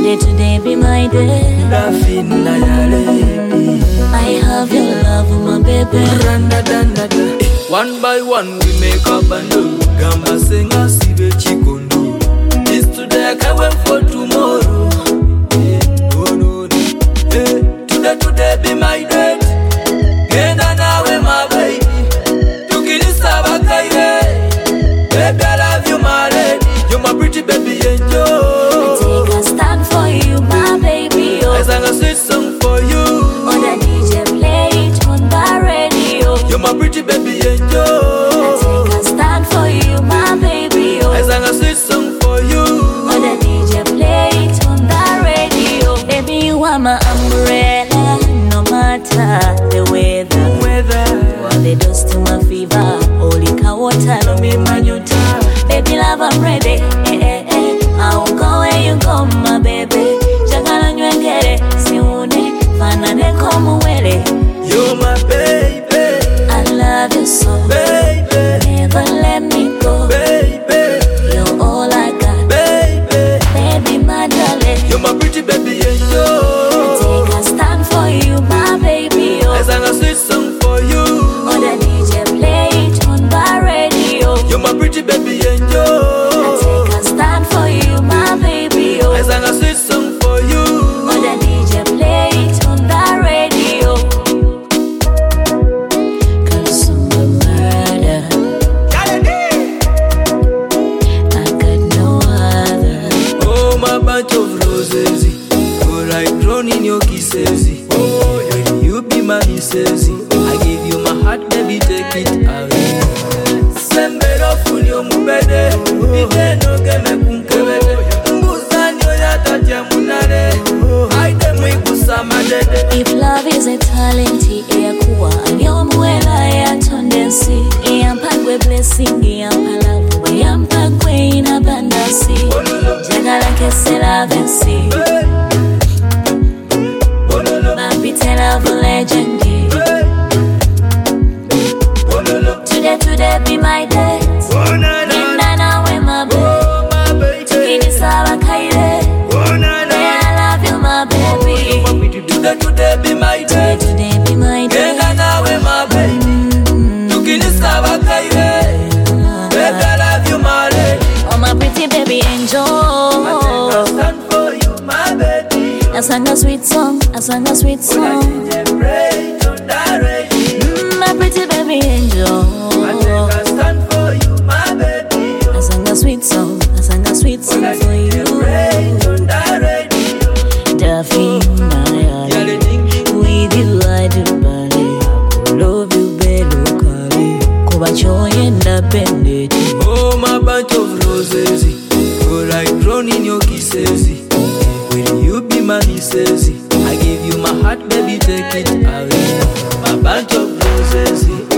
Today be my day. I have your love, my baby. One by one we make up and do. Gamba senga sibe chikondo. This today I can't wait for tomorrow. Oh no, today be my day. Genda nawe my baby. Tukilisa bakaire. Baby I love you my lady. You're my pretty baby angel. Take a stand for you, my baby. Oh. I sang a sweet song for you. On the DJ play it on the radio. You're my pretty baby angel. Take a stand for you, my baby. Oh. I sang a sweet song for you. On the DJ play it on the radio. Baby, you are my umbrella. No matter the weather. While the dust to my fever. Holy water, no me manyuta. Baby love, I'm ready. I'll go where you go, my baby. Jagala nywengere, siune, fanane komu wele. You're my baby. I love you so, baby. Never let me go, baby. You're all I got, baby. Baby, my darling. You're my pretty baby angel. Take a stand for you, my baby. Oh. I sang a sweet song for you. On the DJ play it on the radio. You're my pretty baby angel. Take a stand for you, my baby. Oh. I sang a sweet song for you. On the DJ play it on the radio. Consumer murder. I got no other. Oh, my bunch of roses. You're like drawn in your kisses. Oh, you be my missus. I give you my heart, baby, take it away. Sembero funyo mubede. Ide no game kunkebede. Mbuzanyo ya taja munare. Aide mwikusa madede. If love is a talent, kuwa anyomuela ya tondensi. Iyampagwe blessing, iyampalavu. Iyampagwe inabandasi. Jagala kesela vensi. Bambitela of legend. Today be my day. Genda nawe my baby. Tukilisa bakaire. I love you my baby. Today be my day. Today be my day. Genda nawe my baby. Tukilisa bakaire. Baby I love you my lady. Oh my pretty baby angel. I stand for you my baby. I sang a sweet song. I sang a sweet song. My pretty baby angel. I stand for you my baby. I sang a sweet song. I sang a sweet song for you. Davina, with you I do believe. Love you better, Kuba joy and the bandit. Oh, my bunch of roses. You're like drawn in your kisses. Will you be my missus? I give you my heart, baby, take it away. My bunch of roses.